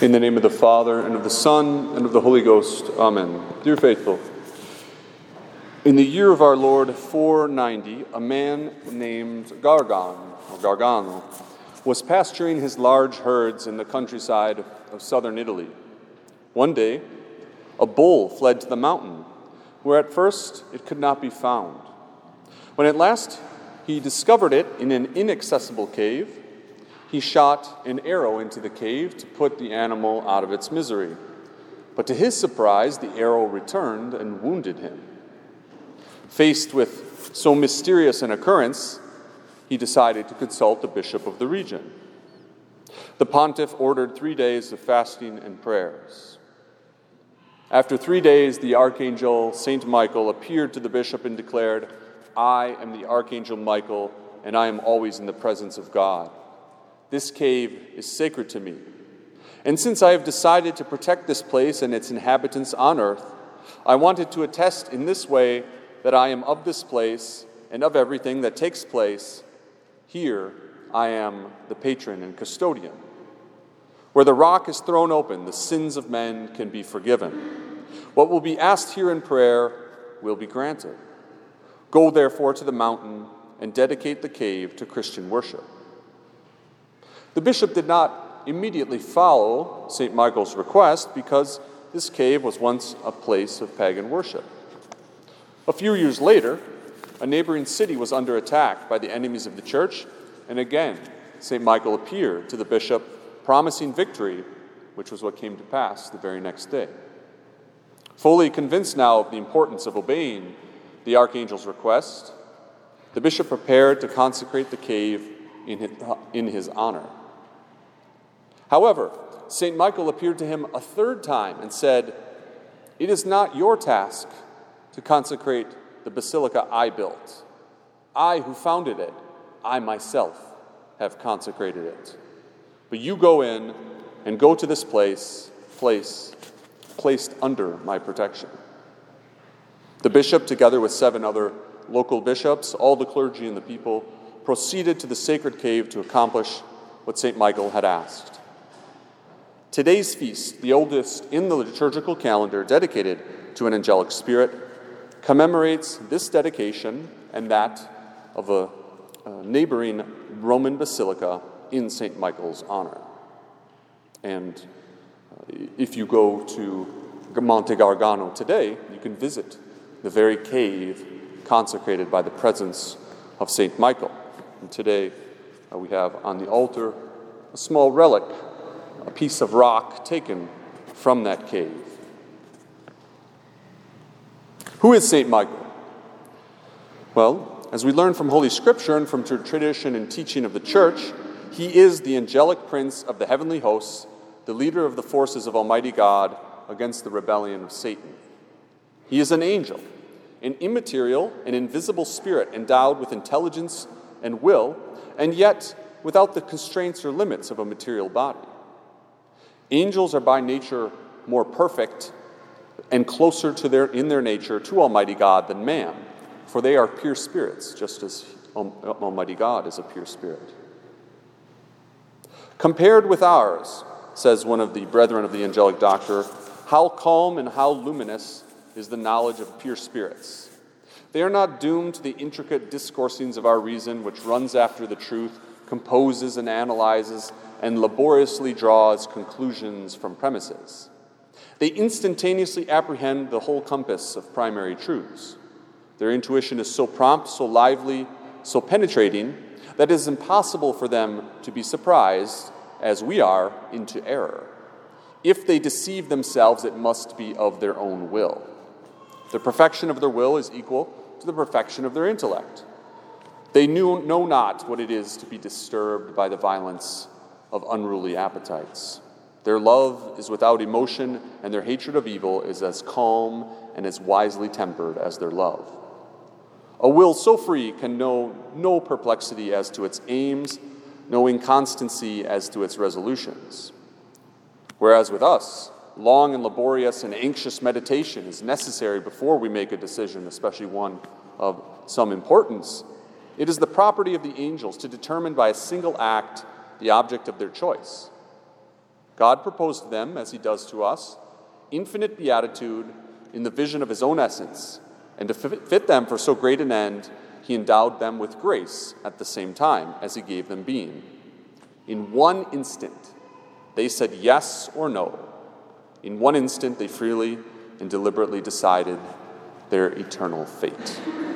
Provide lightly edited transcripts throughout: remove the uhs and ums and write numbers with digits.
In the name of the Father, and of the Son, and of the Holy Ghost. Amen. Dear faithful, in the year of our Lord 490, a man named Gargano, was pasturing his large herds in the countryside of southern Italy. One day, a bull fled to the mountain, where at first it could not be found. When at last he discovered it in an inaccessible cave, he shot an arrow into the cave to put the animal out of its misery. But to his surprise, the arrow returned and wounded him. Faced with so mysterious an occurrence, he decided to consult the bishop of the region. The pontiff ordered 3 days of fasting and prayers. After 3 days, the archangel Saint Michael appeared to the bishop and declared, "I am the archangel Michael, and I am always in the presence of God. This cave is sacred to me. And since I have decided to protect this place and its inhabitants on earth, I wanted to attest in this way that I am of this place and of everything that takes place. Here I am the patron and custodian. Where the rock is thrown open, the sins of men can be forgiven. What will be asked here in prayer will be granted. Go therefore to the mountain and dedicate the cave to Christian worship." The bishop did not immediately follow St. Michael's request because this cave was once a place of pagan worship. A few years later, a neighboring city was under attack by the enemies of the church, and again, St. Michael appeared to the bishop, promising victory, which was what came to pass the very next day. Fully convinced now of the importance of obeying the archangel's request, the bishop prepared to consecrate the cave in his honor. However, St. Michael appeared to him a third time and said, "It is not your task to consecrate the basilica I built. I who founded it, I myself have consecrated it. But you go in and go to this place placed under my protection." The bishop, together with 7 other local bishops, all the clergy and the people, proceeded to the sacred cave to accomplish what St. Michael had asked. Today's feast, the oldest in the liturgical calendar dedicated to an angelic spirit, commemorates this dedication and that of a neighboring Roman basilica in St. Michael's honor. And if you go to Monte Gargano today, you can visit the very cave consecrated by the presence of St. Michael. And today we have on the altar a small relic, a piece of rock taken from that cave. Who is St. Michael? Well, as we learn from Holy Scripture and from tradition and teaching of the Church, he is the angelic prince of the heavenly hosts, the leader of the forces of Almighty God against the rebellion of Satan. He is an angel, an immaterial and invisible spirit endowed with intelligence and will, and yet without the constraints or limits of a material body. Angels are by nature more perfect and closer in their nature to Almighty God than man, for they are pure spirits, just as Almighty God is a pure spirit. Compared with ours, says one of the brethren of the angelic doctor, how calm and how luminous is the knowledge of pure spirits. They are not doomed to the intricate discoursings of our reason, which runs after the truth, composes and analyzes, and laboriously draws conclusions from premises. They instantaneously apprehend the whole compass of primary truths. Their intuition is so prompt, so lively, so penetrating, that it is impossible for them to be surprised, as we are, into error. If they deceive themselves, it must be of their own will. The perfection of their will is equal to the perfection of their intellect. They know not what it is to be disturbed by the violence of unruly appetites. Their love is without emotion, and their hatred of evil is as calm and as wisely tempered as their love. A will so free can know no perplexity as to its aims, no inconstancy as to its resolutions. Whereas with us, long and laborious and anxious meditation is necessary before we make a decision, especially one of some importance, it is the property of the angels to determine by a single act the object of their choice. God proposed to them, as he does to us, infinite beatitude in the vision of his own essence, and to fit them for so great an end, he endowed them with grace at the same time as he gave them being. In one instant, they said yes or no. In one instant, they freely and deliberately decided their eternal fate.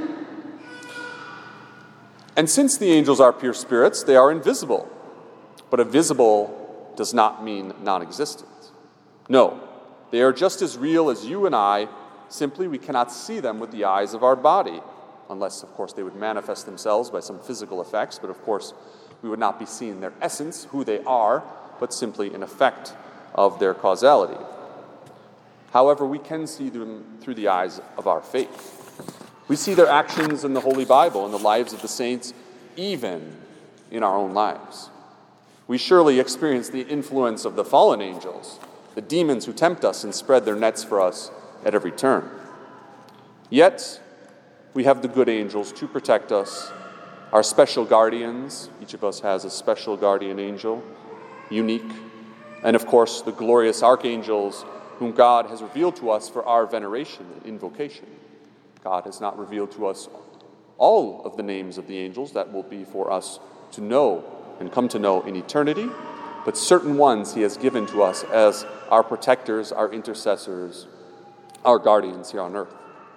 And since the angels are pure spirits, they are invisible. But invisible does not mean non-existent. No, they are just as real as you and I, simply we cannot see them with the eyes of our body, unless, of course, they would manifest themselves by some physical effects, but of course, we would not be seeing their essence, who they are, but simply an effect of their causality. However, we can see them through the eyes of our faith. We see their actions in the Holy Bible, in the lives of the saints, even in our own lives. We surely experience the influence of the fallen angels, the demons who tempt us and spread their nets for us at every turn. Yet, we have the good angels to protect us, our special guardians. Each of us has a special guardian angel, unique, and of course, the glorious archangels whom God has revealed to us for our veneration and invocation. God has not revealed to us all of the names of the angels that will be for us to know and come to know in eternity, but certain ones he has given to us as our protectors, our intercessors, our guardians here on earth.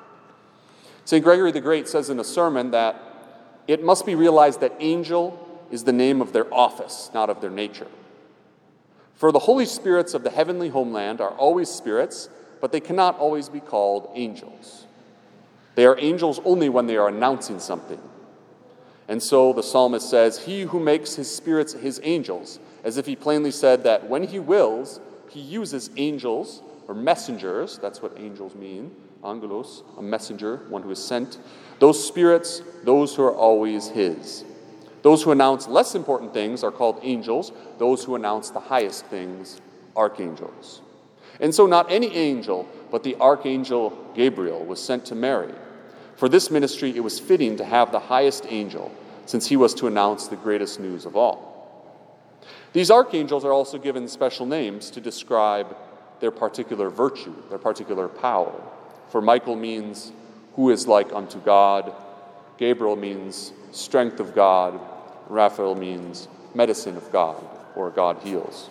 St. Gregory the Great says in a sermon that it must be realized that angel is the name of their office, not of their nature. For the holy spirits of the heavenly homeland are always spirits, but they cannot always be called angels. They are angels only when they are announcing something. And so the psalmist says, he who makes his spirits his angels, as if he plainly said that when he wills, he uses angels or messengers, that's what angels mean, angelos, a messenger, one who is sent, those spirits, those who are always his. Those who announce less important things are called angels, those who announce the highest things, archangels. And so not any angel, but the archangel Gabriel was sent to Mary. For this ministry, it was fitting to have the highest angel, since he was to announce the greatest news of all. These archangels are also given special names to describe their particular virtue, their particular power. For Michael means, who is like unto God. Gabriel means, strength of God. Raphael means, medicine of God, or God heals.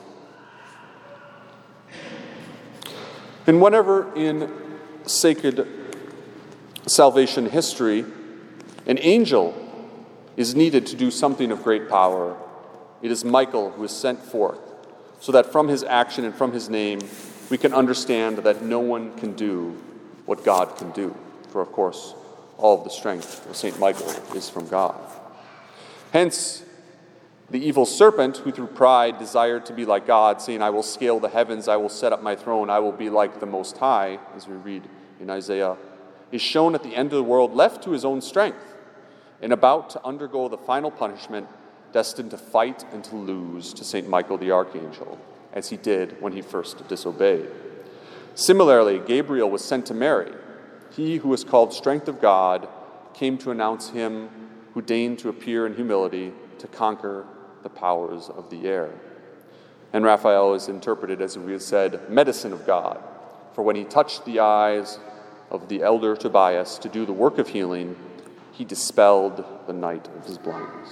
And whenever in sacred salvation history, an angel is needed to do something of great power, it is Michael who is sent forth, so that from his action and from his name, we can understand that no one can do what God can do. For, of course, all of the strength of St. Michael is from God. Hence, the evil serpent, who through pride desired to be like God, saying, I will scale the heavens, I will set up my throne, I will be like the Most High, as we read in Isaiah, is shown at the end of the world left to his own strength and about to undergo the final punishment, destined to fight and to lose to St. Michael the Archangel, as he did when he first disobeyed. Similarly, Gabriel was sent to Mary. He who is called Strength of God came to announce him who deigned to appear in humility to conquer the powers of the air. And Raphael is interpreted, as we have said, medicine of God. For when he touched the eyes of the elder Tobias to do the work of healing, he dispelled the night of his blindness.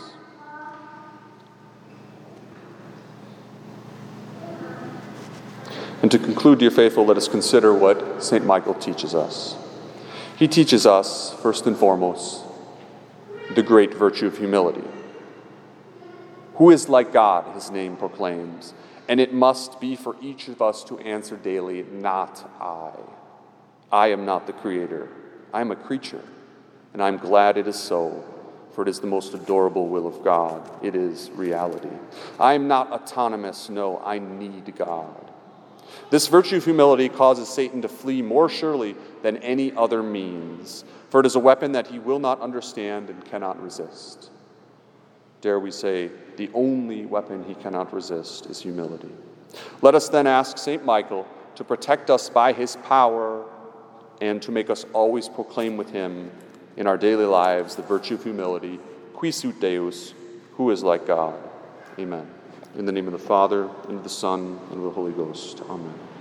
And to conclude, dear faithful, let us consider what St. Michael teaches us. He teaches us, first and foremost, the great virtue of humility. Who is like God, his name proclaims, and it must be for each of us to answer daily, not I. I am not the creator. I am a creature, and I am glad it is so, for it is the most adorable will of God. It is reality. I am not autonomous. No, I need God. This virtue of humility causes Satan to flee more surely than any other means, for it is a weapon that he will not understand and cannot resist. Dare we say, the only weapon he cannot resist is humility. Let us then ask St. Michael to protect us by his power and to make us always proclaim with him in our daily lives the virtue of humility, qui sunt Deus, who is like God. Amen. In the name of the Father, and of the Son, and of the Holy Ghost. Amen.